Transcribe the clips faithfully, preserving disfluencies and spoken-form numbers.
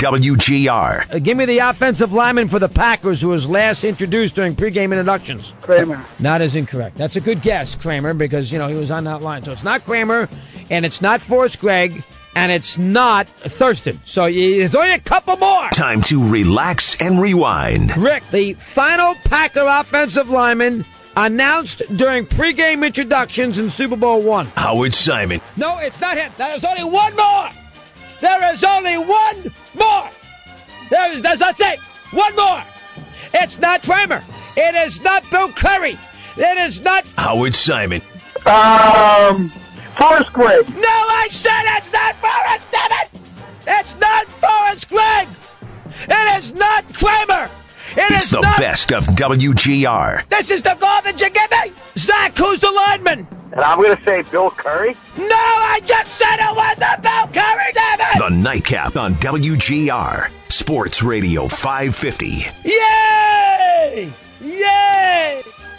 W G R. Uh, give me the offensive lineman for the Packers who was last introduced during pregame introductions. Kramer. Not as incorrect. That's a good guess, Kramer, because, you know, he was on that line. So it's not Kramer, and it's not Forrest Gregg, and it's not Thurston. So there's only a couple more. Time to relax and rewind. Rick, the final Packer offensive lineman announced during pregame introductions in Super Bowl one. Howard Simon. No, it's not him. There's only one more. There is only one more. There is, that's not it. One more. It's not Kramer. It is not Bill Curry. It is not Howard Simon. Um, Forrest Gregg. No, I said it's not Forrest, damn it! It's not Forrest Gregg! It is not Kramer! It it's is the not... best of W G R. This is the garbage you give me! Zach, who's the lineman? And I'm going to say Bill Curry. No, I just said it wasn't Bill Curry, damn it! The Nightcap on W G R. Sports Radio five fifty. Yay! Yay!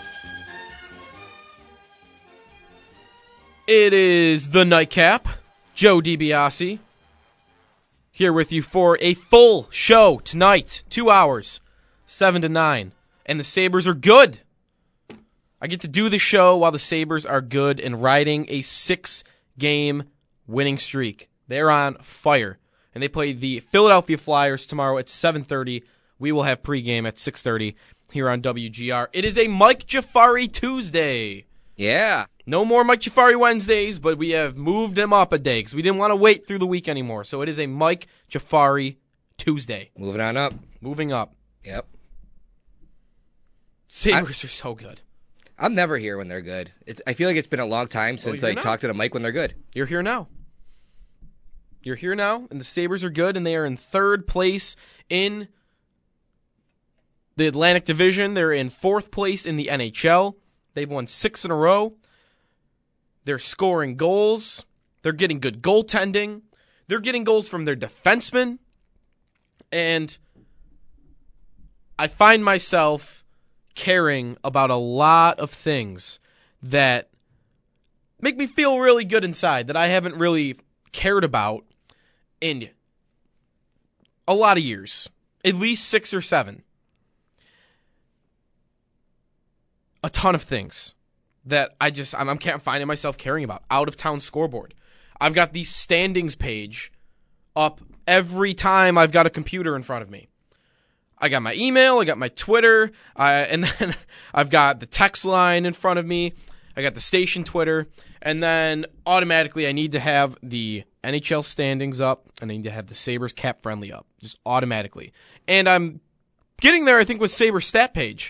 It is the Nightcap. Joe DiBiase here with you for a full show tonight. Two hours, seven to nine. And the Sabres are good. I get to do the show while the Sabres are good and riding a six-game winning streak. They're on fire. And they play the Philadelphia Flyers tomorrow at seven thirty. We will have pregame at six thirty here on W G R. It is a Mike Jafari Tuesday. Yeah. No more Mike Jafari Wednesdays, but we have moved him up a day because we didn't want to wait through the week anymore. So it is a Mike Jafari Tuesday. Moving on up. Moving up. Yep. Sabres I, are so good. I'm never here when they're good. It's, I feel like it's been a long time since oh, I now? talked to the Mike when they're good. You're here now. You're here now, and the Sabres are good, and they are in third place in the Atlantic Division. They're in fourth place in the N H L. They've won six in a row. They're scoring goals. They're getting good goaltending. They're getting goals from their defensemen. And I find myself caring about a lot of things that make me feel really good inside that I haven't really cared about in a lot of years. At least six or seven. A ton of things that I just, I'm, I'm can't finding myself caring about. Out of town scoreboard. I've got the standings page up every time I've got a computer in front of me. I got my email, I got my Twitter, uh, and then I've got the text line in front of me. I got the station Twitter, and then automatically I need to have the N H L standings up, and I need to have the Sabres cap friendly up, just automatically. And I'm getting there, I think, with Sabres stat page.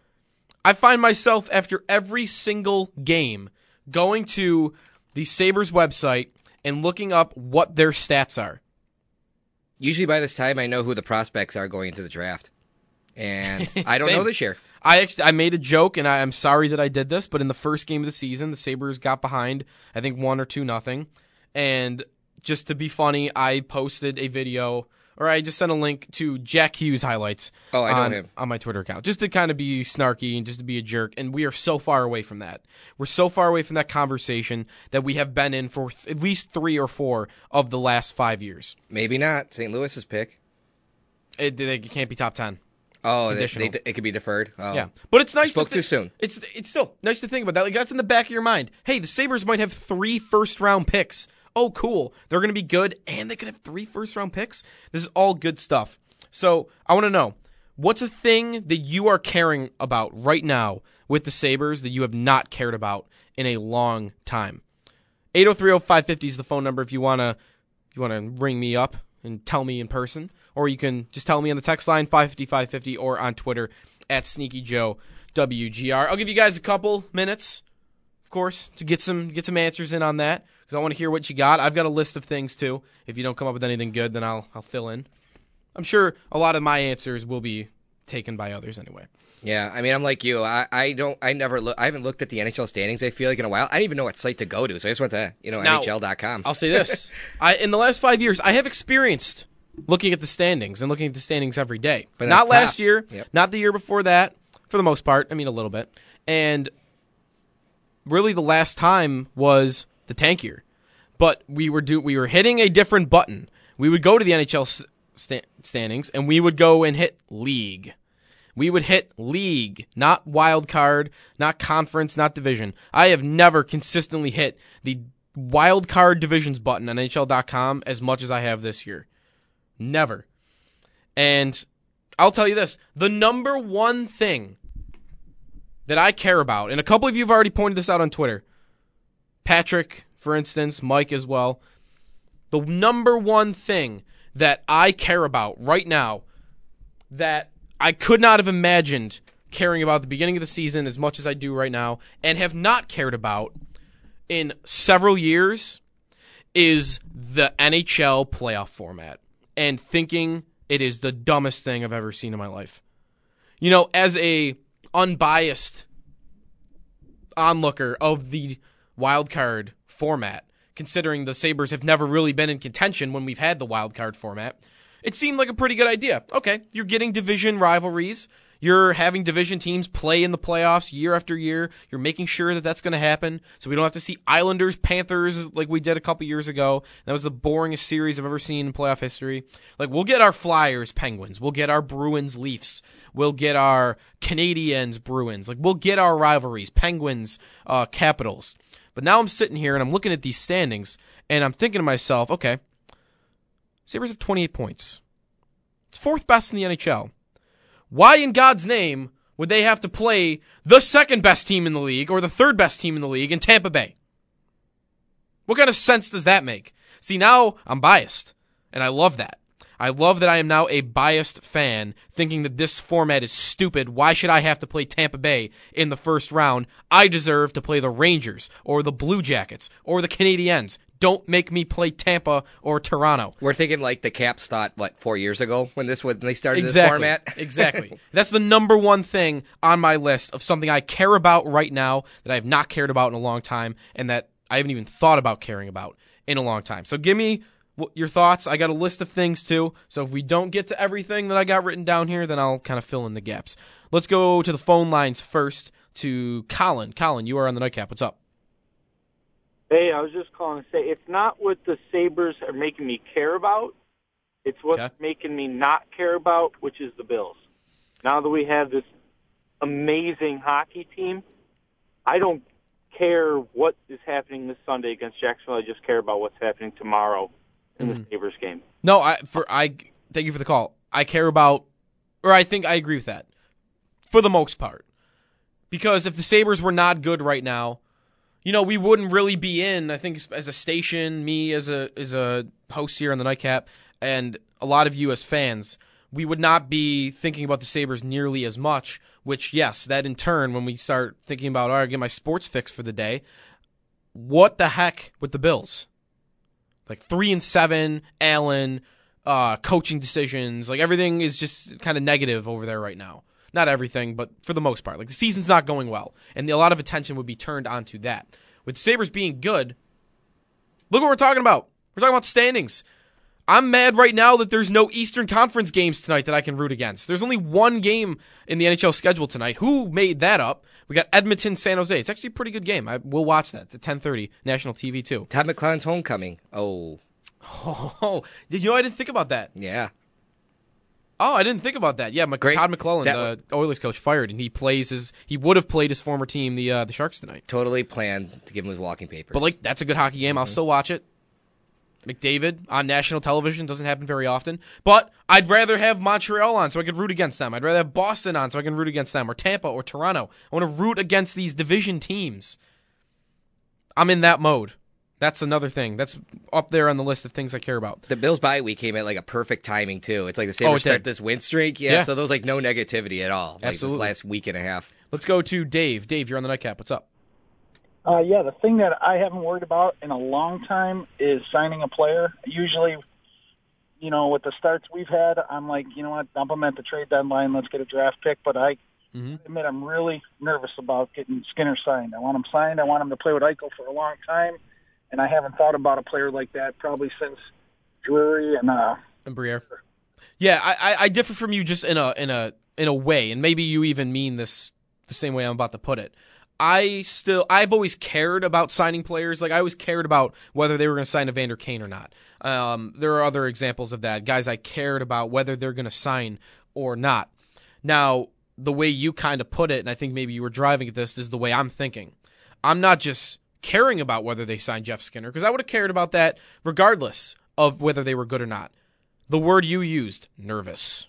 I find myself, after every single game, going to the Sabres website and looking up what their stats are. Usually by this time, I know who the prospects are going into the draft. And I don't know this year. I actually I made a joke, and I, I'm sorry that I did this, but in the first game of the season, the Sabres got behind, I think, one or two nothing. And just to be funny, I posted a video, or I just sent a link to Jack Hughes highlights oh, I know on, him. on my Twitter account, just to kind of be snarky and just to be a jerk. And we are so far away from that. We're so far away from that conversation that we have been in for th- at least three or four of the last five years. Maybe not. Saint Louis's pick. It, they can't be top ten. Oh, they, they, it could be deferred. Oh. Yeah, but it's nice. Spoke to th- too soon. It's it's still nice to think about that. Like, that's in the back of your mind. Hey, the Sabres might have three first round picks. Oh, cool. They're going to be good, and they could have three first round picks. This is all good stuff. So I want to know, what's a thing that you are caring about right now with the Sabres that you have not cared about in a long time? eight oh three oh five fifty is the phone number if you want to you want to ring me up and tell me in person. Or you can just tell me on the text line, five fifty, five fifty, or on Twitter at Sneaky Joe W G R. I'll give you guys a couple minutes, of course, to get some get some answers in on that, because I want to hear what you got. I've got a list of things, too. If you don't come up with anything good, then I'll I'll fill in. I'm sure a lot of my answers will be taken by others anyway. Yeah, I mean, I'm like you. I, I don't. I never look. I haven't looked at the N H L standings. I feel like in a while. I didn't even know what site to go to, so I just went to you know now, N H L dot com. I'll say this: I in the last five years, I have experienced looking at the standings and looking at the standings every day. But not last top. year, Yep. not the year before that, for the most part. I mean, a little bit. And really the last time was the tank year. But we were do we were hitting a different button. We would go to the N H L s- sta- standings, and we would go and hit league. We would hit league, not wild card, not conference, not division. I have never consistently hit the wild card divisions button on N H L dot com as much as I have this year. Never. And I'll tell you this, the number one thing that I care about, and a couple of you have already pointed this out on Twitter, Patrick, for instance, Mike as well, the number one thing that I care about right now that I could not have imagined caring about at the beginning of the season as much as I do right now and have not cared about in several years is the N H L playoff format and thinking it is the dumbest thing I've ever seen in my life. You know, as a unbiased onlooker of the wild card format, considering the Sabres have never really been in contention when we've had the wild card format, it seemed like a pretty good idea. Okay, you're getting division rivalries. You're having division teams play in the playoffs year after year. You're making sure that that's going to happen so we don't have to see Islanders, Panthers like we did a couple years ago. That was the boringest series I've ever seen in playoff history. Like, we'll get our Flyers, Penguins. We'll get our Bruins, Leafs. We'll get our Canadiens, Bruins. Like, we'll get our rivalries, Penguins, uh, Capitals. But now I'm sitting here and I'm looking at these standings and I'm thinking to myself, okay, Sabres have twenty-eight points. It's fourth best in the N H L. Why in God's name would they have to play the second best team in the league or the third best team in the league in Tampa Bay? What kind of sense does that make? See, now I'm biased, and I love that. I love that I am now a biased fan thinking that this format is stupid. Why should I have to play Tampa Bay in the first round? I deserve to play the Rangers or the Blue Jackets or the Canadiens. Don't make me play Tampa or Toronto. We're thinking like the Caps thought, what, four years ago when this when they started exactly. this format? Exactly. That's the number one thing on my list of something I care about right now that I have not cared about in a long time and that I haven't even thought about caring about in a long time. So give me your thoughts. I got a list of things too. So if we don't get to everything that I got written down here, then I'll kind of fill in the gaps. Let's go to the phone lines first to Colin. Colin, you are on the Nightcap. What's up? Hey, I was just calling to say it's not what the Sabres are making me care about. It's what's okay. making me not care about, which is the Bills. Now that we have this amazing hockey team, I don't care what is happening this Sunday against Jacksonville. I just care about what's happening tomorrow in mm-hmm. the Sabres game. No, I for I thank you for the call. I care about, or I think I agree with that for the most part. Because if the Sabres were not good right now, you know, we wouldn't really be in, I think, as a station, me as a as a host here on the Nightcap, and a lot of you as fans, we would not be thinking about the Sabres nearly as much, which, yes, that in turn, when we start thinking about, all right, get my sports fix for the day, what the heck with the Bills? Like three and seven, Allen, uh, coaching decisions, like everything is just kind of negative over there right now. Not everything, but for the most part. Like, the season's not going well, and a lot of attention would be turned onto that. With the Sabres being good, look what we're talking about. We're talking about standings. I'm mad right now that there's no Eastern Conference games tonight that I can root against. There's only one game in the N H L schedule tonight. Who made that up? We got Edmonton, San Jose. It's actually a pretty good game. I will watch that. It's at ten thirty, national T V, too. Todd McLellan's homecoming. Oh. Oh, did you know I didn't think about that? Yeah. Oh, I didn't think about that. Yeah, Mc- Todd McLellan, that, the Oilers coach, fired, and he plays his. He would have played his former team, the uh, the Sharks, tonight. Totally planned to give him his walking papers. But like, that's a good hockey game. Mm-hmm. I'll still watch it. McDavid on national television doesn't happen very often. But I'd rather have Montreal on so I could root against them. I'd rather have Boston on so I can root against them, or Tampa, or Toronto. I want to root against these division teams. I'm in that mode. That's another thing. That's up there on the list of things I care about. The Bills bye week came at like a perfect timing too. It's like the Sabres oh, start this win streak. Yeah, yeah, so there's like no negativity at all. Like Absolutely. This last week and a half. Let's go to Dave. Dave, you're on the Nightcap. What's up? Uh, yeah, the thing that I haven't worried about in a long time is signing a player. Usually, you know, with the starts we've had, I'm like, you know what, dump them at the trade deadline. Let's get a draft pick. But I mm-hmm. admit I'm really nervous about getting Skinner signed. I want him signed. I want him to play with Eichel for a long time. And I haven't thought about a player like that probably since Drury and uh and Briere. Yeah, I, I differ from you just in a in a in a way, and maybe you even mean this the same way I'm about to put it. I still, I've always cared about signing players. Like, I always cared about whether they were going to sign Evander Kane or not. Um, there are other examples of that. Guys I cared about whether they're going to sign or not. Now, the way you kind of put it, and I think maybe you were driving at this, is the way I'm thinking. I'm not just caring about whether they sign Jeff Skinner, because I would have cared about that regardless of whether they were good or not. The word you used, nervous.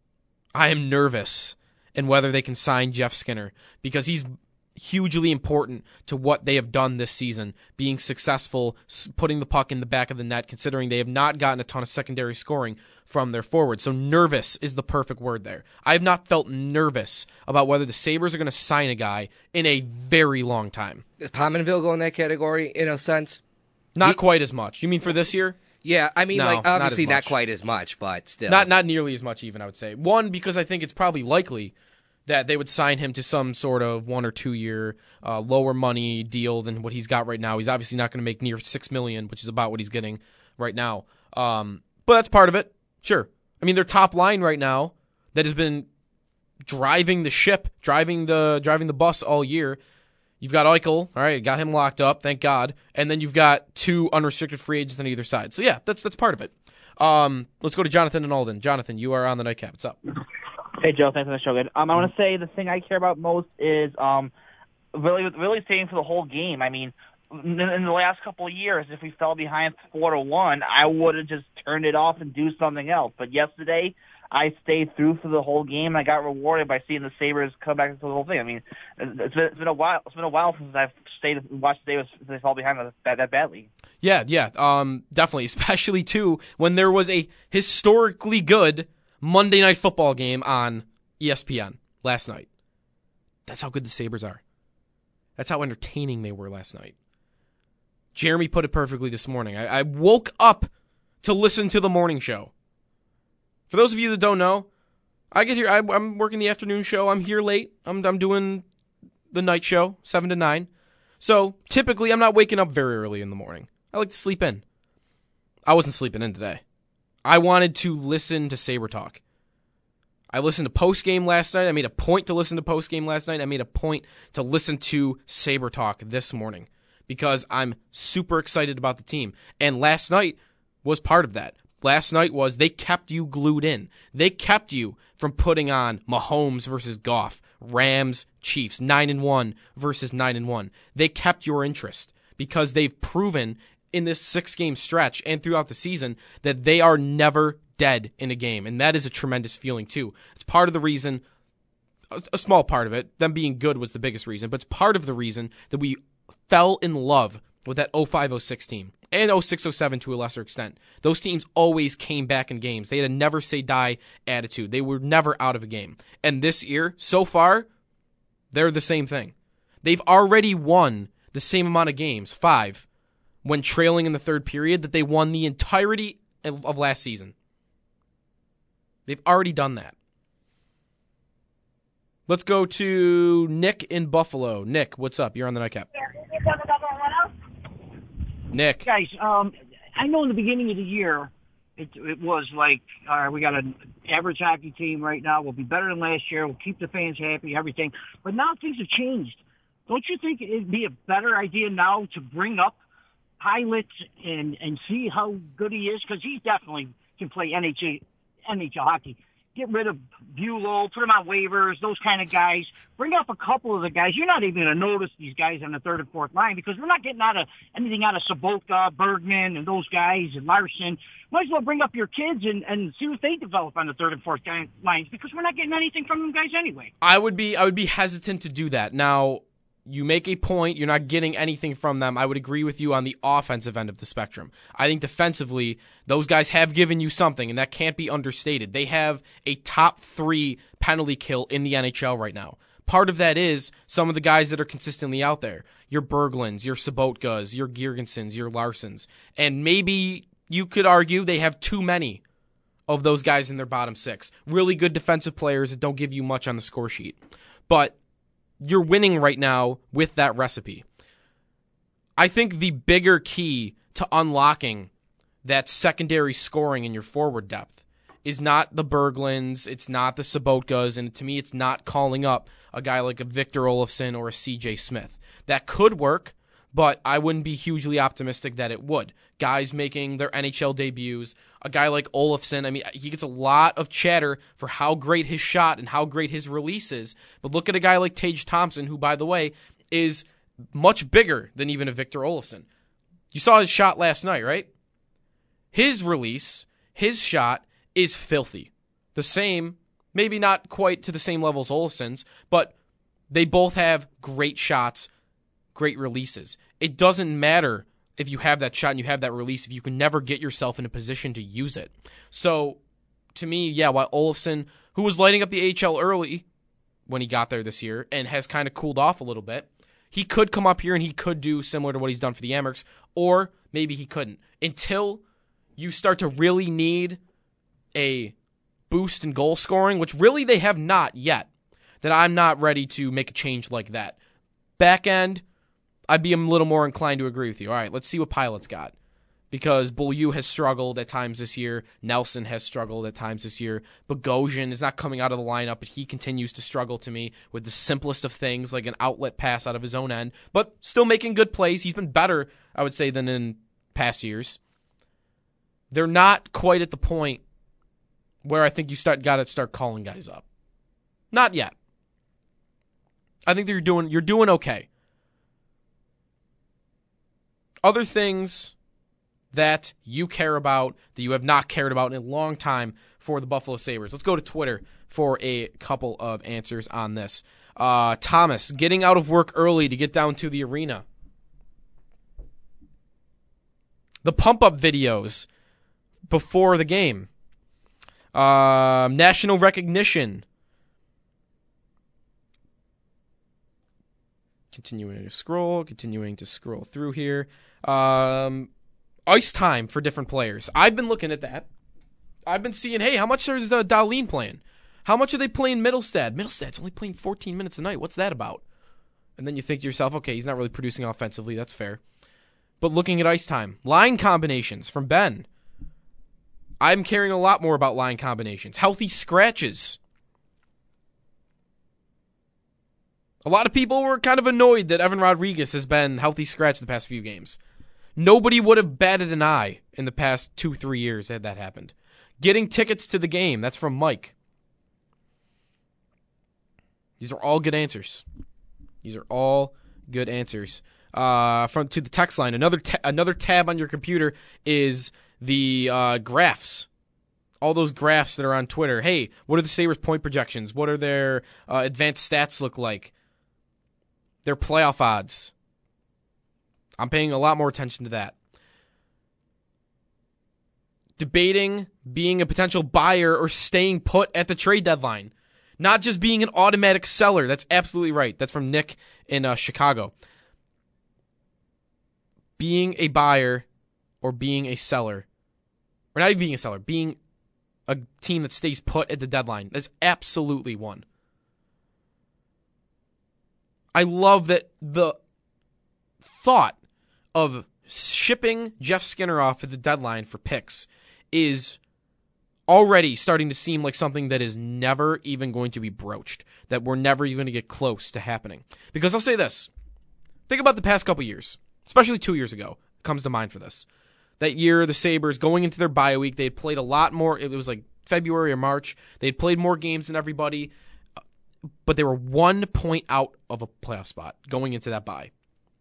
I am nervous in whether they can sign Jeff Skinner, because he's hugely important to what they have done this season, being successful, putting the puck in the back of the net, considering they have not gotten a ton of secondary scoring from their forwards. So nervous is the perfect word there. I have not felt nervous about whether the Sabres are going to sign a guy in a very long time. Does Pominville go in that category in a sense? Not he, quite as much. You mean for this year? Yeah, I mean, no, like obviously not, not quite as much, but still. Not not nearly as much even, I would say. One, because I think it's probably likely that they would sign him to some sort of one or two year uh, lower money deal than what he's got right now. He's obviously not going to make near six million dollars, which is about what he's getting right now. Um, but that's part of it. Sure. I mean, their top line right now that has been driving the ship, driving the driving the bus all year. You've got Eichel, all right, got him locked up, thank God, and then you've got two unrestricted free agents on either side. So yeah, that's that's part of it. Um, let's go to Jonathan and Alden. Jonathan, you are on the Nightcap. What's up? Hey, Joe. Thanks for the show. Good. Um, I want to say the thing I care about most is um, really, really staying for the whole game. I mean, in, in the last couple of years, if we fell behind four to one, I would have just turned it off and do something else. But yesterday, I stayed through for the whole game, and I got rewarded by seeing the Sabres come back into the whole thing. I mean, it's been, it's been a while. It's been a while since I've stayed and watched the Sabres since they fall behind that, that badly. Yeah, yeah, um, definitely, especially too when there was a historically good Monday Night Football game on E S P N last night. That's how good the Sabres are. That's how entertaining they were last night. Jeremy put it perfectly this morning. I, I woke up to listen to the morning show. For those of you that don't know, I get here. I, I'm working the afternoon show. I'm here late. I'm I'm doing the night show, seven to nine. So typically, I'm not waking up very early in the morning. I like to sleep in. I wasn't sleeping in today. I wanted to listen to Sabre Talk. I listened to post-game last night. I made a point to listen to post-game last night. I made a point to listen to Sabre Talk this morning because I'm super excited about the team. And last night was part of that. Last night was they kept you glued in. They kept you from putting on Mahomes versus Goff, Rams, Chiefs, nine and one versus nine and one. They kept your interest because they've proven in this six-game stretch and throughout the season that they are never dead in a game, and that is a tremendous feeling too. It's part of the reason, a small part of it, them being good was the biggest reason, but it's part of the reason that we fell in love with that oh five oh six team, and oh six oh seven to a lesser extent. Those teams always came back in games. They had a never-say-die attitude. They were never out of a game. And this year, so far, they're the same thing. They've already won the same amount of games, five, when trailing in the third period, that they won the entirety of, of last season. They've already done that. Let's go to Nick in Buffalo. Nick, what's up? You're on the Nightcap. Nick. Guys, um, I know in the beginning of the year, it, it was like, all right, we got an average hockey team right now. We'll be better than last year. We'll keep the fans happy, everything. But now things have changed. Don't you think it'd be a better idea now to bring up Pilot and, and see how good he is? Because he definitely can play N H L, N H L hockey. Get rid of Bulow, put him on waivers, those kind of guys. Bring up a couple of the guys. You're not even going to notice these guys on the third and fourth line because we're not getting out of anything out of Sobotka, Bergman, and those guys, and Larson. Might as well bring up your kids and, and see what they develop on the third and fourth guy, lines because we're not getting anything from them guys anyway. I would be I would be hesitant to do that. Now, you make a point, you're not getting anything from them. I would agree with you on the offensive end of the spectrum. I think defensively, those guys have given you something, and that can't be understated. They have a top three penalty kill in the N H L right now. Part of that is some of the guys that are consistently out there. Your Berglunds, your Sobotkas, your Girgensons, your Larsons. And maybe you could argue they have too many of those guys in their bottom six. Really good defensive players that don't give you much on the score sheet. But you're winning right now with that recipe. I think the bigger key to unlocking that secondary scoring in your forward depth is not the Berglunds, it's not the Sobotkas, and to me it's not calling up a guy like a Victor Olofsson or a C J Smith. That could work, but I wouldn't be hugely optimistic that it would. Guys making their N H L debuts, a guy like Olofsson, I mean, he gets a lot of chatter for how great his shot and how great his release is, but look at a guy like Tage Thompson, who, by the way, is much bigger than even a Victor Olofsson. You saw his shot last night, right? His release, his shot, is filthy. The same, maybe not quite to the same level as Olofsson's, but they both have great shots, great releases. It doesn't matter if you have that shot and you have that release if you can never get yourself in a position to use it. So, to me, yeah, while Olofsson, who was lighting up the A H L early when he got there this year and has kind of cooled off a little bit, he could come up here and he could do similar to what he's done for the Amerks, or maybe he couldn't. Until you start to really need a boost in goal scoring, which really they have not yet, that I'm not ready to make a change like that. Back end, I'd be a little more inclined to agree with you. All right, let's see what Pilot's got. Because Beaulieu has struggled at times this year. Nelson has struggled at times this year. Bogosian is not coming out of the lineup, but he continues to struggle to me with the simplest of things, like an outlet pass out of his own end, but still making good plays. He's been better, I would say, than in past years. They're not quite at the point where I think you start got to start calling guys up. Not yet. I think that you're doing you're doing okay. Other things that you care about that you have not cared about in a long time for the Buffalo Sabres. Let's go to Twitter for a couple of answers on this. Uh, Thomas, getting out of work early to get down to the arena. The pump-up videos before the game. Uh, national recognition. Continuing to scroll, continuing to scroll through here. Um, ice time for different players. I've been looking at that. I've been seeing, hey, how much is uh, Dahlin playing? How much are they playing Middlestad? Middlestad's only playing fourteen minutes a night. What's that about? And then you think to yourself, okay, he's not really producing offensively. That's fair. But looking at ice time. Line combinations from Ben. I'm caring a lot more about line combinations. Healthy scratches. A lot of people were kind of annoyed that Evan Rodriguez has been healthy scratch the past few games. Nobody would have batted an eye in the past two, three years had that happened. Getting tickets to the game. That's from Mike. These are all good answers. These are all good answers. Uh, from to the text line. Another ta- another tab on your computer is the uh, graphs. All those graphs that are on Twitter. Hey, what are the Sabres point projections? What are their uh, advanced stats look like? Their playoff odds. I'm paying a lot more attention to that. Debating being a potential buyer or staying put at the trade deadline. Not just being an automatic seller. That's absolutely right. That's from Nick in uh, Chicago. Being a buyer or being a seller. Or not even being a seller. Being a team that stays put at the deadline. That's absolutely one. I love that the thought of shipping Jeff Skinner off at the deadline for picks is already starting to seem like something that is never even going to be broached, that we're never even going to get close to happening. Because I'll say this. Think about the past couple years, especially two years ago, comes to mind for this. That year, the Sabres, going into their bye week, they had played a lot more. It was like February or March. They had played more games than everybody, but they were one point out of a playoff spot going into that bye.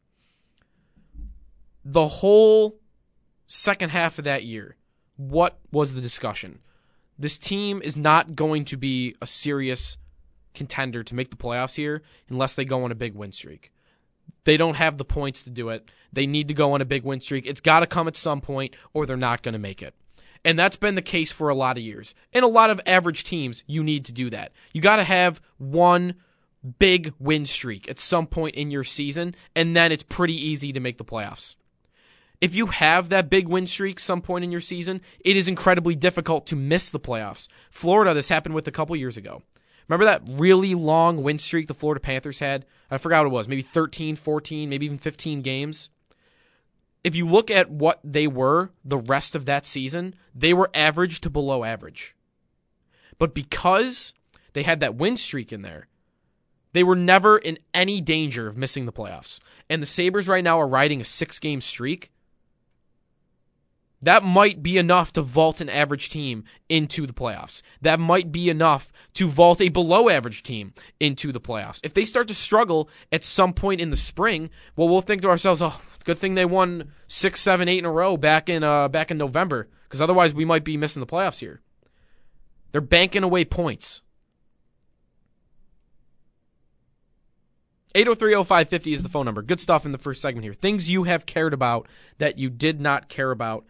The whole second half of that year, what was the discussion? This team is not going to be a serious contender to make the playoffs here unless they go on a big win streak. They don't have the points to do it. They need to go on a big win streak. It's got to come at some point or they're not going to make it. And that's been the case for a lot of years. In a lot of average teams, you need to do that. You got to have one big win streak at some point in your season, and then it's pretty easy to make the playoffs. If you have that big win streak some point in your season, it is incredibly difficult to miss the playoffs. Florida, this happened with a couple years ago. Remember that really long win streak the Florida Panthers had? I forgot what it was, maybe thirteen, fourteen, maybe even fifteen games. If you look at what they were the rest of that season, they were average to below average. But because they had that win streak in there, they were never in any danger of missing the playoffs. And the Sabres right now are riding a six-game streak. That might be enough to vault an average team into the playoffs. That might be enough to vault a below-average team into the playoffs. If they start to struggle at some point in the spring, well, we'll think to ourselves, oh, good thing they won six, seven, eight in a row back in uh, back in November, because otherwise we might be missing the playoffs here. They're banking away points. eight oh three oh five fifty is the phone number. Good stuff in the first segment here. Things you have cared about that you did not care about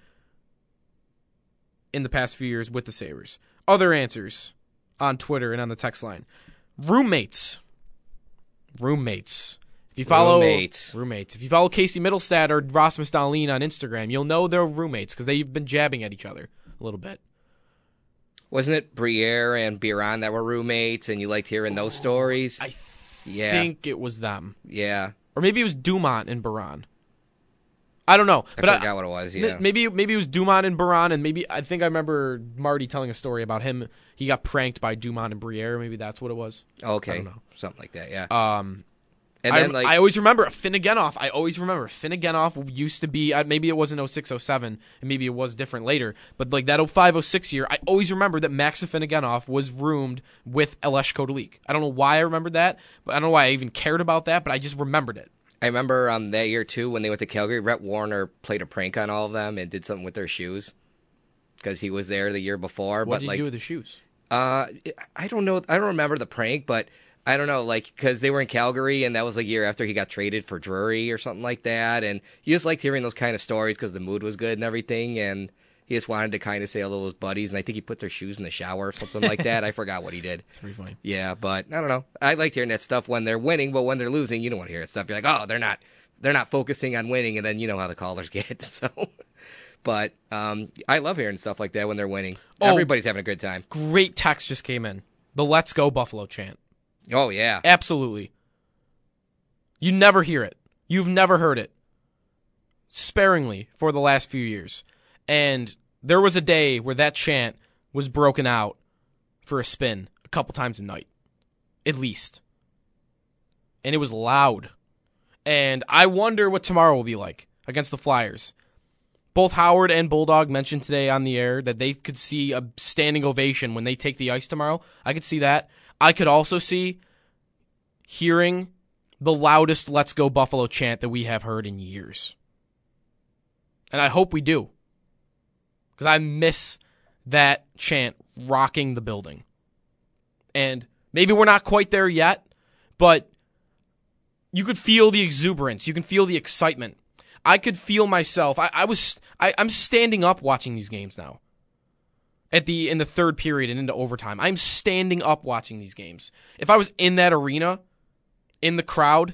in the past few years with the Sabres. Other answers on Twitter and on the text line. Roommates. Roommates. If you follow roommates. roommates. If you follow Casey Middlestad or Rasmus Dahlin on Instagram, you'll know they're roommates because they've been jabbing at each other a little bit. Wasn't it Briere and Biron that were roommates, and you liked hearing those stories? I yeah. think it was them. Yeah. Or maybe it was Dumont and Baron. I don't know. I but forgot I, what it was, yeah. Maybe maybe it was Dumont and Baron, and maybe I think I remember Marty telling a story about him. He got pranked by Dumont and Briere. Maybe that's what it was. Okay. I don't know. Something like that, yeah. Um, and I, then, like, I always remember Finneganoff. I always remember Finneganoff used to be, uh, maybe it wasn't oh six oh seven, and maybe it was different later, but like that oh five oh six year, I always remember that Max Finneganoff was roomed with Alesh Kotelik. I don't know why I remembered that, but I don't know why I even cared about that, but I just remembered it. I remember um, that year, too, when they went to Calgary, Rhett Warner played a prank on all of them and did something with their shoes because he was there the year before. What but did he like, do with the shoes? Uh, I don't know. I don't remember the prank, but I don't know, like, because they were in Calgary, and that was like a year after he got traded for Drury or something like that, and you just liked hearing those kind of stories because the mood was good and everything, and he just wanted to kind of say hello to his buddies, and I think he put their shoes in the shower or something like that. I forgot what he did. It's pretty funny. Yeah, but I don't know. I liked hearing that stuff when they're winning, but when they're losing, you don't want to hear that stuff. You're like, oh, they're not, they're not focusing on winning, and then you know how the callers get. So, but um, I love hearing stuff like that when they're winning. Oh, everybody's having a good time. Great text just came in. The "Let's Go Buffalo" chant. Oh yeah, absolutely. You never hear it. You've never heard it. Sparingly for the last few years, and there was a day where that chant was broken out for a spin a couple times a night, at least. And it was loud. And I wonder what tomorrow will be like against the Flyers. Both Howard and Bulldog mentioned today on the air that they could see a standing ovation when they take the ice tomorrow. I could see that. I could also see hearing the loudest "Let's Go Buffalo" chant that we have heard in years. And I hope we do. Because I miss that chant rocking the building. And maybe we're not quite there yet, but you could feel the exuberance. You can feel the excitement. I could feel myself. I, I was. I, I'm standing up watching these games now. At the in the third period and into overtime, I'm standing up watching these games. If I was in that arena, in the crowd,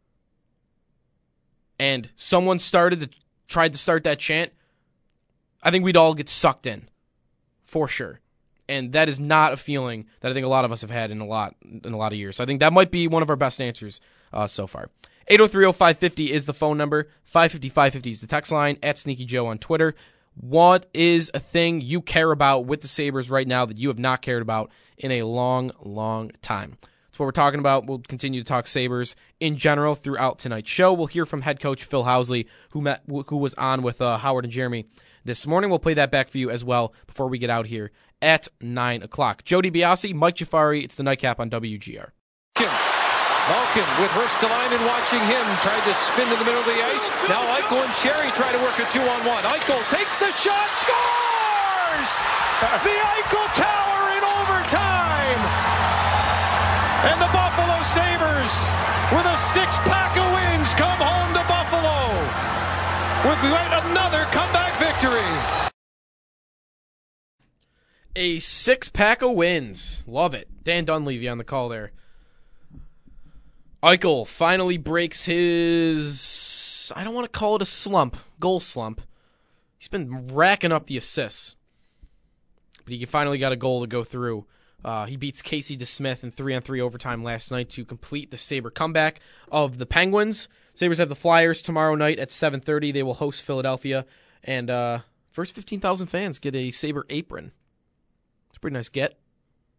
and someone started to tried to start that chant, I think we'd all get sucked in, for sure. And that is not a feeling that I think a lot of us have had in a lot in a lot of years. So I think that might be one of our best answers uh, so far. eight oh three oh five fifty is the phone number. five fifty, five fifty is the text line. At Sneaky Joe on Twitter. What is a thing you care about with the Sabres right now that you have not cared about in a long, long time? That's what we're talking about. We'll continue to talk Sabres in general throughout tonight's show. We'll hear from head coach Phil Housley, who met, who was on with uh, Howard and Jeremy this morning. We'll play that back for you as well before we get out here at nine o'clock. Joe DiBiase, Mike Jafari, it's the Nightcap on W G R. Malkin with Ristolainen watching him, tried to spin to the middle of the ice. Now Eichel and Sherry try to work a two-on-one. Eichel takes the shot, scores! The Eichel Tower in overtime! And the Buffalo Sabres, with a six-pack of wins, come home to Buffalo with yet another comeback victory. A six-pack of wins. Love it. Dan Dunleavy on the call there. Eichel finally breaks his, I don't want to call it a slump, goal slump. He's been racking up the assists. But he finally got a goal to go through. Uh, he beats Casey DeSmith in three on three overtime last night to complete the Sabre comeback of the Penguins. Sabres have the Flyers tomorrow night at seven thirty. They will host Philadelphia. And uh, first fifteen thousand fans get a Sabre apron. It's a pretty nice get.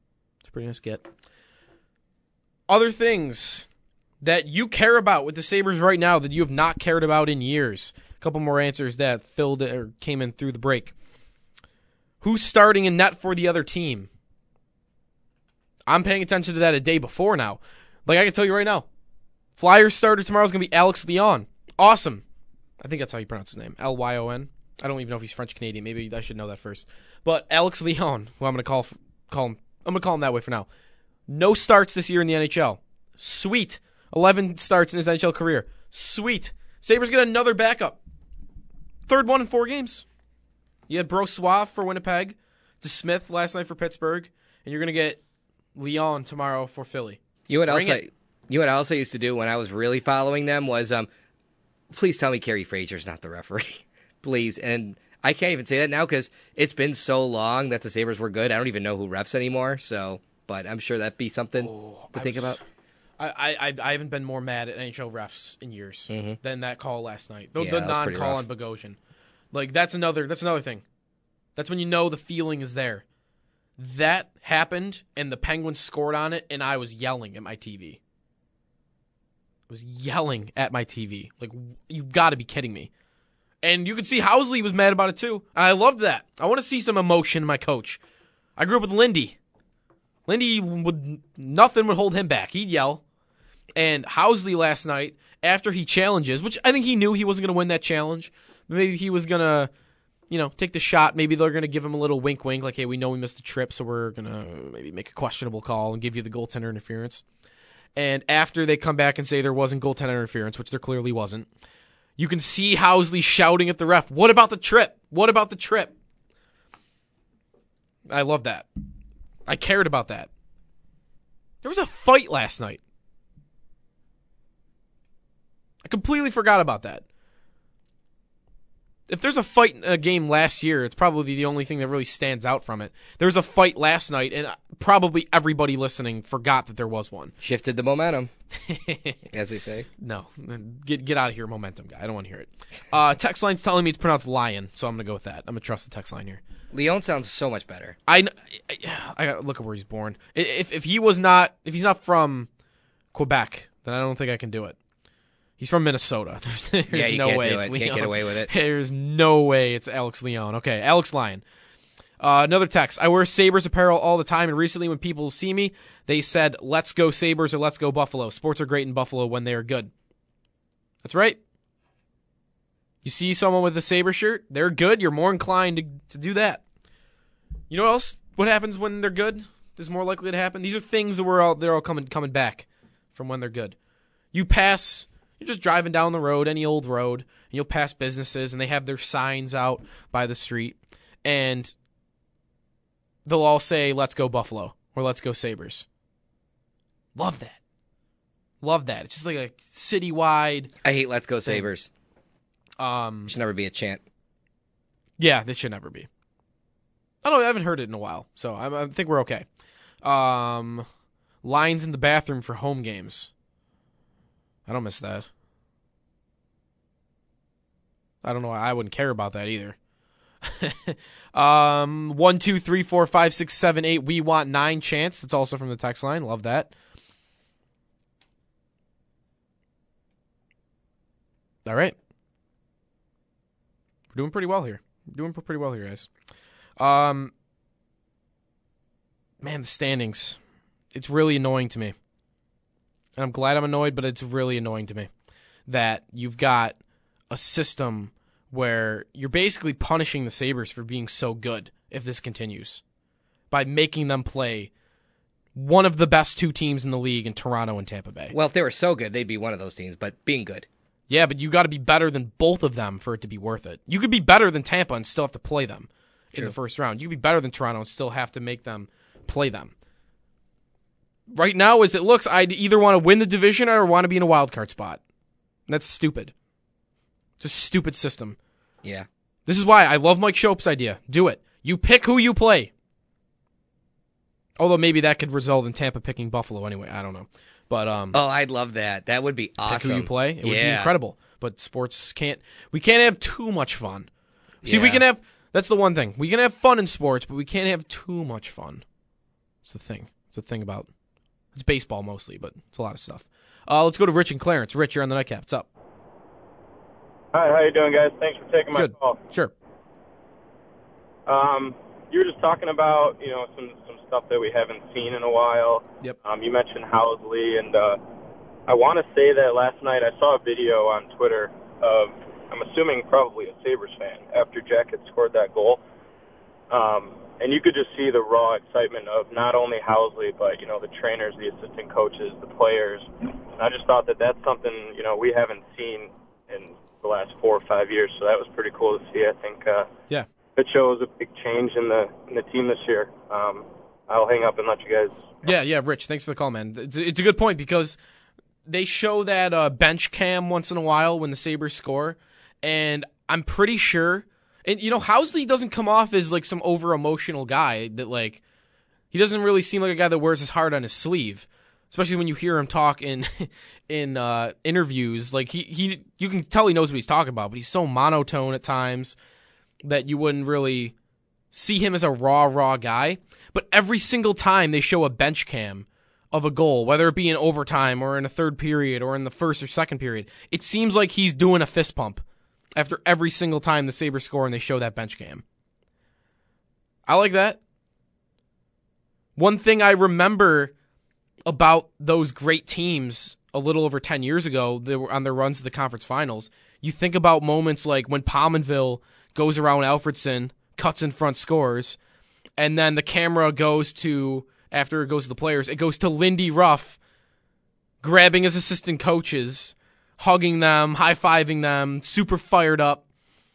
It's a pretty nice get. Other things that you care about with the Sabres right now that you have not cared about in years. A couple more answers that filled or came in through the break. Who's starting in net for the other team? I'm paying attention to that a day before now. Like I can tell you right now, Flyers starter tomorrow is going to be Alex Lyon. Awesome. I think that's how you pronounce his name. L Y O N. I don't even know if he's French-Canadian. Maybe I should know that first. But Alex Lyon, who I'm going to call call him, I'm going to call him that way for now. No starts this year in the N H L. Sweet. eleven starts in his N H L career. Sweet. Sabres get another backup. Third one in four games. You had Brossoit for Winnipeg, DeSmith last night for Pittsburgh, and you're going to get Lyon tomorrow for Philly. You know what Bring else it. I, you know what else I used to do when I was really following them was, um, please tell me Kerry Frazier's not the referee. Please. And I can't even say that now because it's been so long that the Sabres were good. I don't even know who refs anymore. So, but I'm sure that'd be something Oh, to I think was- about. I, I I haven't been more mad at N H L refs in years Mm-hmm. than that call last night. The, Yeah, the that was pretty non-call rough. on Bogosian. Like that's another that's another thing. That's when you know the feeling is there. That happened and the Penguins scored on it and I was yelling at my T V. I was yelling at my T V. Like you've got to be kidding me. And you could see Housley was mad about it too. I loved that. I want to see some emotion in my coach. I grew up with Lindy. Lindy would nothing would hold him back. He'd yell. And Housley last night, after he challenges, which I think he knew he wasn't going to win that challenge, but maybe he was going to, you know, take the shot. Maybe they're going to give him a little wink wink, like, hey, we know we missed a trip, so we're going to maybe make a questionable call and give you the goaltender interference. And after they come back and say there wasn't goaltender interference, which there clearly wasn't, you can see Housley shouting at the ref, what about the trip? What about the trip? I love that. I cared about that. There was a fight last night. I completely forgot about that. If there's a fight in a game last year, it's probably the only thing that really stands out from it. There was a fight last night, and probably everybody listening forgot that there was one. Shifted the momentum, as they say. No, get get out of here, momentum guy. I don't want to hear it. Uh, text line's telling me it's pronounced lion, so I'm going to go with that. I'm going to trust the text line here. Leon sounds so much better. I, I, I gotta look at where he's born. If if he was not, if he's not from Quebec, then I don't think I can do it. He's from Minnesota. There's Yeah, you no can't way do it's it. Leon. Can't get away with it. There's no way it's Alex Lyon. Okay, Alex Lyon. Uh, another text. I wear Sabres apparel all the time, and recently when people see me, they said, let's go Sabres or let's go Buffalo. Sports are great in Buffalo when they are good. That's right. You see someone with a Sabre shirt, they're good, you're more inclined to, to do that. You know what else? What happens when they're good is more likely to happen? These are things that we're all they're all coming coming back from when they're good. You pass, you're just driving down the road, any old road, and you'll pass businesses, and they have their signs out by the street, and they'll all say, let's go Buffalo, or let's go Sabres. Love that. Love that. It's just like a citywide. I hate Let's Go Sabres. Um, It should never be a chant. Yeah, that should never be. I don't know, I haven't heard it in a while, so I, I think we're okay. Um, lines in the bathroom for home games. I don't miss that. I don't know. I wouldn't care about that either. um, one, two, three, four, five, six, seven, eight. We want nine chants. That's also from the text line. Love that. All right. We're doing pretty well here. We're doing pretty well here, guys. Um, man, the standings. It's really annoying to me. And I'm glad I'm annoyed, but it's really annoying to me that you've got a system where you're basically punishing the Sabres for being so good if this continues by making them play one of the best two teams in the league in Toronto and Tampa Bay. Well, if they were so good, they'd be one of those teams, but being good. Yeah, but you got to be better than both of them for it to be worth it. You could be better than Tampa and still have to play them in True. the first round. You could be better than Toronto and still have to make them play them. Right now, as it looks, I either want to win the division or want to be in a wild card spot. And that's stupid. It's a stupid system. Yeah. This is why I love Mike Shope's idea. Do it. You pick who you play. Although maybe that could result in Tampa picking Buffalo anyway. I don't know. But um, Oh, I'd love that. That would be awesome. pick who you play. It would be Yeah. incredible. But sports can't. We can't have too much fun. See, we Yeah. can have. That's the one thing. We can have fun in sports, but we can't have too much fun. It's the thing. It's It's a thing about it's baseball mostly, but it's a lot of stuff. Uh, let's go to Rich and Clarence. Rich, you're on the Nightcap. What's up? Hi, how you doing, guys? Thanks for taking my Good. call. Sure. Um, you were just talking about, you know, some, some stuff that we haven't seen in a while. Yep. Um, you mentioned Housley, and uh, I want to say that last night I saw a video on Twitter of, I'm assuming probably a Sabres fan, after Jack had scored that goal. Um, and you could just see the raw excitement of not only Housley, but, you know, the trainers, the assistant coaches, the players. And I just thought that that's something, you know, we haven't seen in the last four or five years, so that was pretty cool to see. I think uh, yeah, it shows a big change in the in the team this year. Um, I'll hang up and let you guys. Yeah, yeah, Rich, thanks for the call, man. It's, it's a good point because they show that uh, bench cam once in a while when the Sabres score, and I'm pretty sure, and you know, Housley doesn't come off as like some over emotional guy that like he doesn't really seem like a guy that wears his heart on his sleeve. Especially when you hear him talk in in uh, interviews, like he, he you can tell he knows what he's talking about, but he's so monotone at times that you wouldn't really see him as a raw, raw guy. But every single time they show a bench cam of a goal, whether it be in overtime or in a third period or in the first or second period, it seems like he's doing a fist pump after every single time the Sabres score and they show that bench cam. I like that. One thing I remember about those great teams a little over ten years ago, they were on their runs to the conference finals. You think about moments like when Pominville goes around Alfredson, cuts in front, scores, and then the camera goes to, after it goes to the players, it goes to Lindy Ruff grabbing his assistant coaches, hugging them, high-fiving them, super fired up.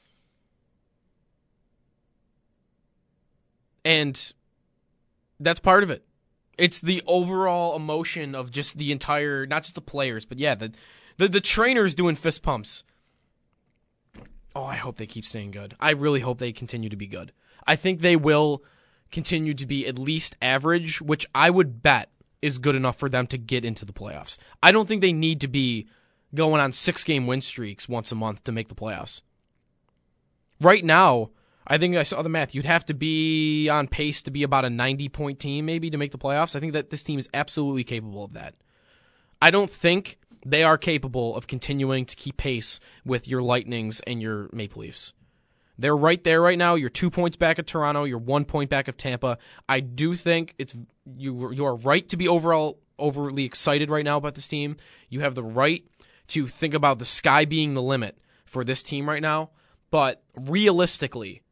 And that's part of it. It's the overall emotion of just the entire, not just the players, but yeah, the, the the trainers doing fist pumps. Oh, I hope they keep staying good. I really hope they continue to be good. I think they will continue to be at least average, which I would bet is good enough for them to get into the playoffs. I don't think they need to be going on six-game win streaks once a month to make the playoffs. Right now, I think I saw the math. You'd have to be on pace to be about a ninety-point team maybe to make the playoffs. I think that this team is absolutely capable of that. I don't think they are capable of continuing to keep pace with your Lightnings and your Maple Leafs. They're right there right now. You're two points back of Toronto. You're one point back of Tampa. I do think it's you. You are right to be overall overly excited right now about this team. You have the right to think about the sky being the limit for this team right now. But realistically,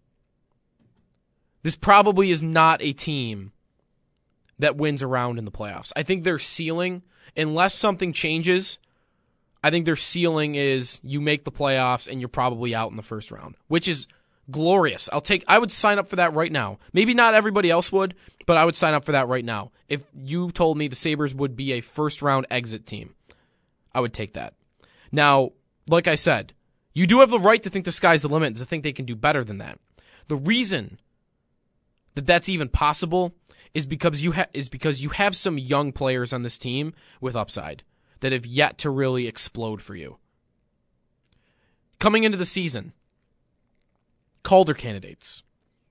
this probably is not a team that wins around in the playoffs. I think their ceiling, unless something changes, I think their ceiling is you make the playoffs and you're probably out in the first round, which is glorious. I'll take. I would sign up for that right now. Maybe not everybody else would, but I would sign up for that right now. If you told me the Sabres would be a first round exit team, I would take that. Now, like I said, you do have the right to think the sky's the limit and to think they can do better than that. The reason that that's even possible is because you ha- is because you have some young players on this team with upside that have yet to really explode for you. Coming into the season, Calder candidates.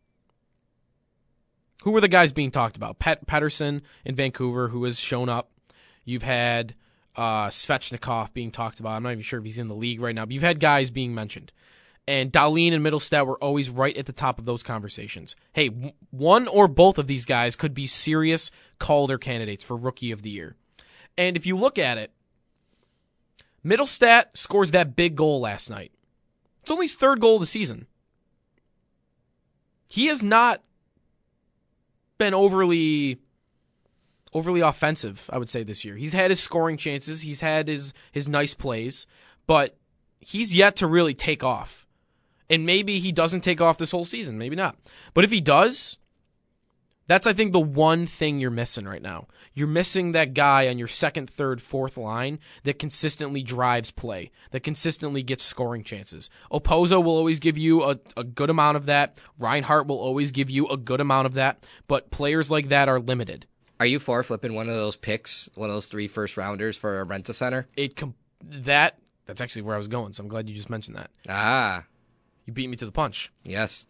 Who were the guys being talked about? Pat Pettersson in Vancouver, who has shown up. You've had uh, Svechnikov being talked about. I'm not even sure if he's in the league right now, but you've had guys being mentioned. And Dahlin and Middlestat were always right at the top of those conversations. Hey, w- one or both of these guys could be serious Calder candidates for Rookie of the Year. And if you look at it, Middlestat scores that big goal last night. It's only his third goal of the season. He has not been overly overly offensive, I would say, this year. He's had his scoring chances. He's had his, his nice plays. But he's yet to really take off. And maybe he doesn't take off this whole season. Maybe not. But if he does, that's, I think, the one thing you're missing right now. You're missing that guy on your second, third, fourth line that consistently drives play, that consistently gets scoring chances. Opozo will always give you a, a good amount of that. Reinhart will always give you a good amount of that. But players like that are limited. Are you for flipping one of those picks, one of those three first-rounders for a rent-a-center? It com- that That's actually where I was going, so I'm glad you just mentioned that. Ah. You beat me to the punch. Yes.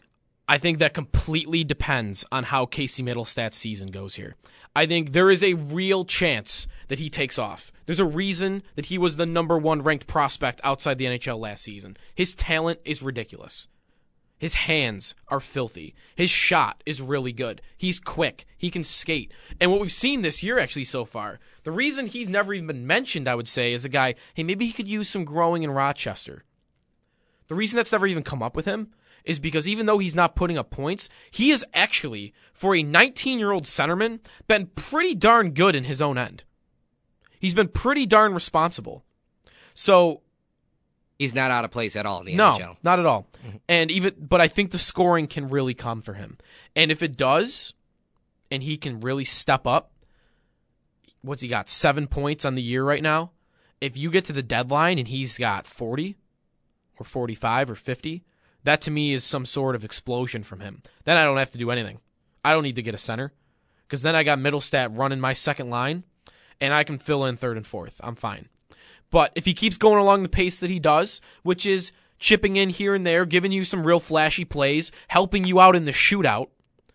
I think that completely depends on how Casey Middlestad's season goes here. I think there is a real chance that he takes off. There's a reason that he was the number one ranked prospect outside the N H L last season. His talent is ridiculous. His hands are filthy. His shot is really good. He's quick. He can skate. And what we've seen this year actually so far, the reason he's never even been mentioned, I would say, is a guy, hey, maybe he could use some growing in Rochester. The reason that's never even come up with him is because even though he's not putting up points, he is actually, for a nineteen-year-old centerman, been pretty darn good in his own end. He's been pretty darn responsible. So he's not out of place at all in the no, N H L. No, not at all. Mm-hmm. And even, but I think the scoring can really come for him. And if it does, and he can really step up, what's he got? Seven points on the year right now. If you get to the deadline and he's got forty or forty-five or fifty, that to me is some sort of explosion from him. Then I don't have to do anything. I don't need to get a center because then I got Middlestat running my second line and I can fill in third and fourth. I'm fine. But if he keeps going along the pace that he does, which is chipping in here and there, giving you some real flashy plays, helping you out in the shootout,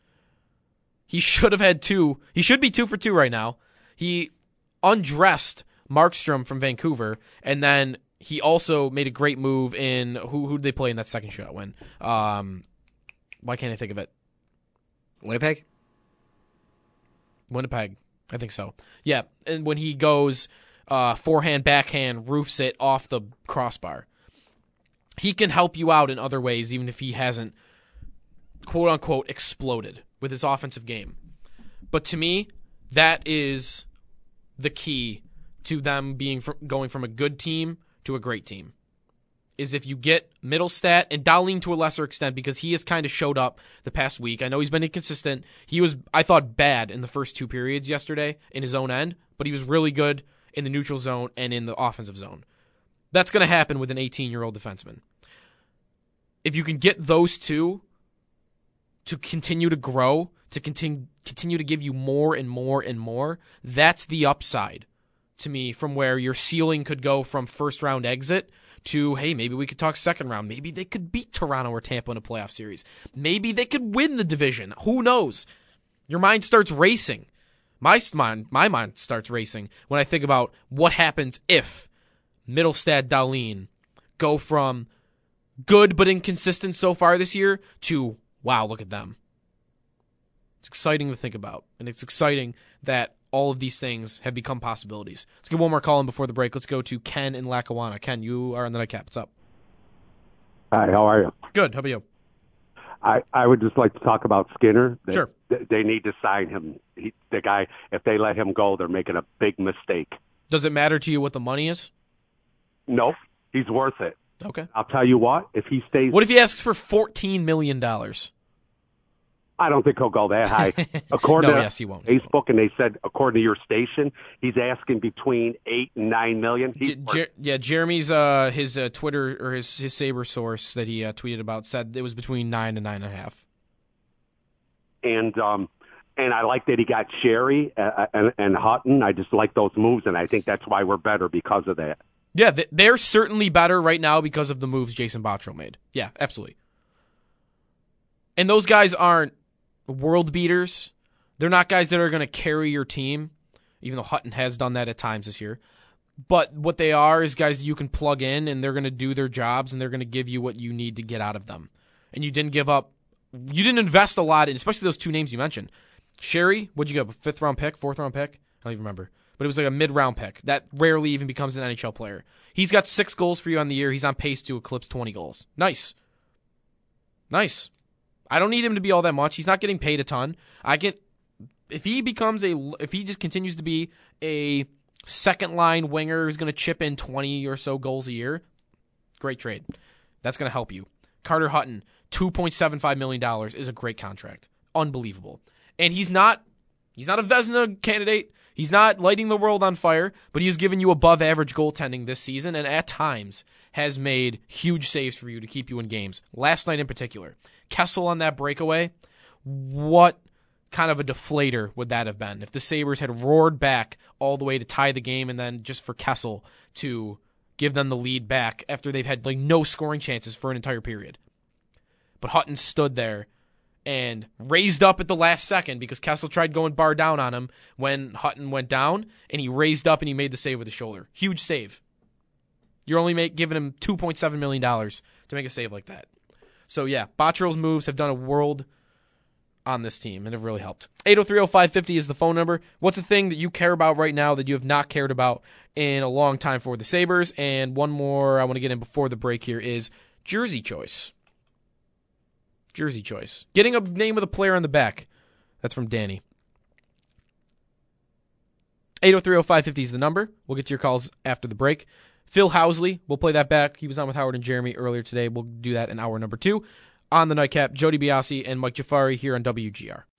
he should have had two. He should be two for two right now. He undressed Markstrom from Vancouver, and then he also made a great move in, who who did they play in that second shootout win? Um, why can't I think of it? Winnipeg? Winnipeg, I think so. Yeah, and when he goes uh, forehand, backhand, roofs it off the crossbar. He can help you out in other ways, even if he hasn't, quote-unquote, exploded with his offensive game. But to me, that is the key to them being fr- going from a good team to a great team, is if you get Middlestat and Dahlin to a lesser extent, because he has kind of showed up the past week. I know he's been inconsistent. He was, I thought, bad in the first two periods yesterday in his own end, but he was really good in the neutral zone and in the offensive zone. That's going to happen with an eighteen-year-old defenseman. If you can get those two to continue to grow, to continue continue to give you more and more and more, that's the upside to me from where your ceiling could go from first round exit to, hey, maybe we could talk second round. Maybe they could beat Toronto or Tampa in a playoff series. Maybe they could win the division. Who knows? Your mind starts racing. My mind, my mind starts racing when I think about what happens if Middlestat, Dahlin go from good but inconsistent so far this year to, wow, look at them. It's exciting to think about, and it's exciting that all of these things have become possibilities. Let's get one more call in before the break. Let's go to Ken in Lackawanna. Ken, you are on the Nightcap. What's up? Hi, how are you? Good. How about you? I, I would just like to talk about Skinner. They, sure. They need to sign him. He, the guy, if they let him go, they're making a big mistake. Does it matter to you what the money is? No, he's worth it. Okay. I'll tell you what, if he stays... What if he asks for fourteen million dollars? I don't think he'll go that high. According no, to yes, he won't. Facebook, and they said, according to your station, he's asking between eight and nine million. J- Jer- yeah, Jeremy's uh, his uh, Twitter or his his Sabre source that he uh, tweeted about said it was between nine and nine and a half. And um, and I like that he got Sherry uh, and, and Hutton. I just like those moves, and I think that's why we're better because of that. Yeah, they're certainly better right now because of the moves Jason Botterill made. Yeah, absolutely. And those guys aren't world beaters. They're not guys that are going to carry your team, even though Hutton has done that at times this year. But what they are is guys you can plug in, and they're going to do their jobs, and they're going to give you what you need to get out of them. And you didn't give up. You didn't invest a lot, in, especially those two names you mentioned. Sherry, what'd you get, a fifth-round pick, fourth-round pick? I don't even remember. But it was like a mid-round pick. That rarely even becomes an N H L player. He's got six goals for you on the year. He's on pace to eclipse twenty goals. Nice. Nice. I don't need him to be all that much. He's not getting paid a ton. I can, if he becomes a, if he just continues to be a second-line winger who's going to chip in twenty or so goals a year, great trade. That's going to help you. Carter Hutton, two point seven five million dollars is a great contract. Unbelievable. And he's not, he's not a Vezina candidate. He's not lighting the world on fire, but he has given you above-average goaltending this season, and at times has made huge saves for you to keep you in games. Last night in particular, Kessel on that breakaway, what kind of a deflator would that have been if the Sabres had roared back all the way to tie the game and then just for Kessel to give them the lead back after they've had like no scoring chances for an entire period. But Hutton stood there and raised up at the last second because Kessel tried going bar down on him when Hutton went down, and he raised up and he made the save with his shoulder. Huge save. You're only make, giving him two point seven million dollars to make a save like that. So, yeah, Botterill's moves have done a world on this team and have really helped. eight oh three oh five fifty is the phone number. What's the thing that you care about right now that you have not cared about in a long time for the Sabres? And one more I want to get in before the break here is jersey choice. Jersey choice. Getting a name of the player on the back. That's from Danny. eight oh three oh five fifty is the number. We'll get to your calls after the break. Phil Housley, we'll play that back. He was on with Howard and Jeremy earlier today. We'll do that in hour number two. On the Nightcap, Jody Biasi and Mike Jafari here on W G R.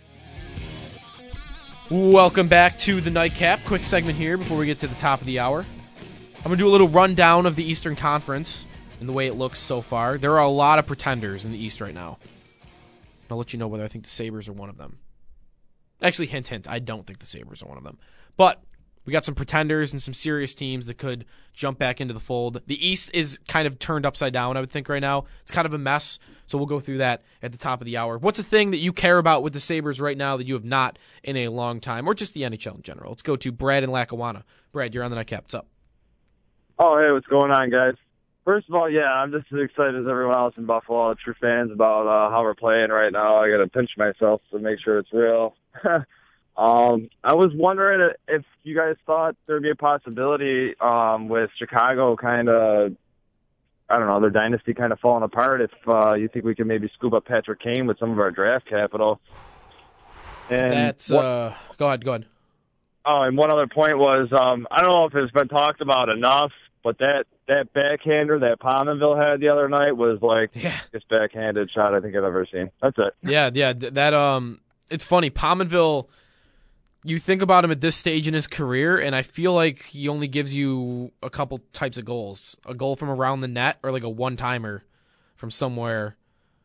Welcome back to the Nightcap. Quick segment here before we get to the top of the hour. I'm going to do a little rundown of the Eastern Conference and the way it looks so far. There are a lot of pretenders in the East right now. I'll let you know whether I think the Sabres are one of them. Actually, hint, hint, I don't think the Sabres are one of them. But we got some pretenders and some serious teams that could jump back into the fold. The East is kind of turned upside down, I would think, right now. It's kind of a mess, so we'll go through that at the top of the hour. What's a thing that you care about with the Sabres right now that you have not in a long time, or just the N H L in general? Let's go to Brad in Lackawanna. Brad, you're on the Nightcap. What's up? Oh, hey, what's going on, guys? First of all, yeah, I'm just as excited as everyone else in Buffalo, true fans, about uh, how we're playing right now. I got to pinch myself to make sure it's real. um, I was wondering if you guys thought there'd be a possibility um, with Chicago kind of, I don't know, their dynasty kind of falling apart, if uh, you think we can maybe scoop up Patrick Kane with some of our draft capital. And That's, what, uh, go ahead, go ahead. Oh, and one other point was, um, I don't know if it's been talked about enough, but that, that backhander that Pominville had the other night was like yeah. the biggest backhanded shot I think I've ever seen. That's it. Yeah, yeah. That um, it's funny. Pominville, you think about him at this stage in his career, and I feel like he only gives you a couple types of goals: a goal from around the net, or like a one-timer from somewhere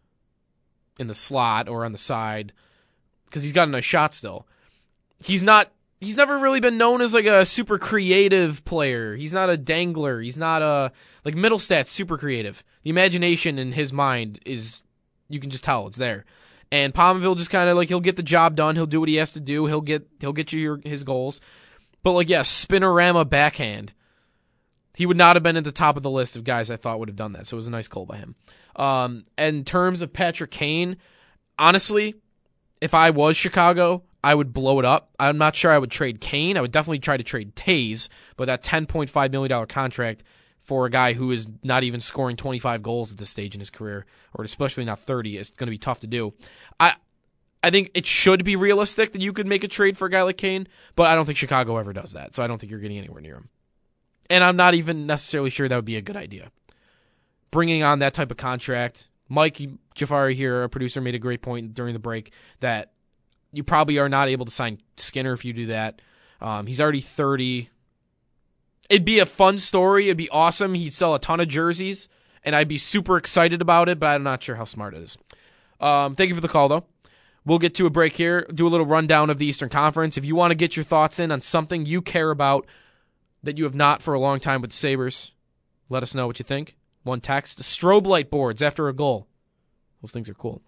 in the slot or on the side, because he's got a nice shot still. He's not. He's never really been known as like a super creative player. He's not a dangler. He's not a like Middlestad's super creative. The imagination in his mind is, you can just tell it's there. And Pominville just kind of like, he'll get the job done. He'll do what he has to do. He'll get he'll get you your, his goals. But like, yeah, spinorama backhand. He would not have been at the top of the list of guys I thought would have done that. So it was a nice call by him. Um, in terms of Patrick Kane, honestly, if I was Chicago, I would blow it up. I'm not sure I would trade Kane. I would definitely try to trade Taze, but that ten point five million dollars contract for a guy who is not even scoring twenty-five goals at this stage in his career, or especially not thirty, is going to be tough to do. I I think it should be realistic that you could make a trade for a guy like Kane, but I don't think Chicago ever does that, so I don't think you're getting anywhere near him. And I'm not even necessarily sure that would be a good idea. Bringing on that type of contract, Mike Jafari here, our producer, made a great point during the break that you probably are not able to sign Skinner if you do that. Um, he's already thirty. It'd be a fun story. It'd be awesome. He'd sell a ton of jerseys, and I'd be super excited about it, but I'm not sure how smart it is. Um, thank you for the call, though. We'll get to a break here, do a little rundown of the Eastern Conference. If you want to get your thoughts in on something you care about that you have not for a long time with the Sabres, let us know what you think. One text. Strobe light boards after a goal. Those things are cool.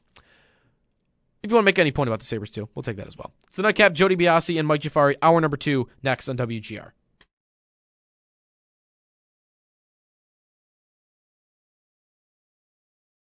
If you want to make any point about the Sabres, too, we'll take that as well. It's the Nightcap, Jody Biasi and Mike Jafari. Hour number two, next on W G R.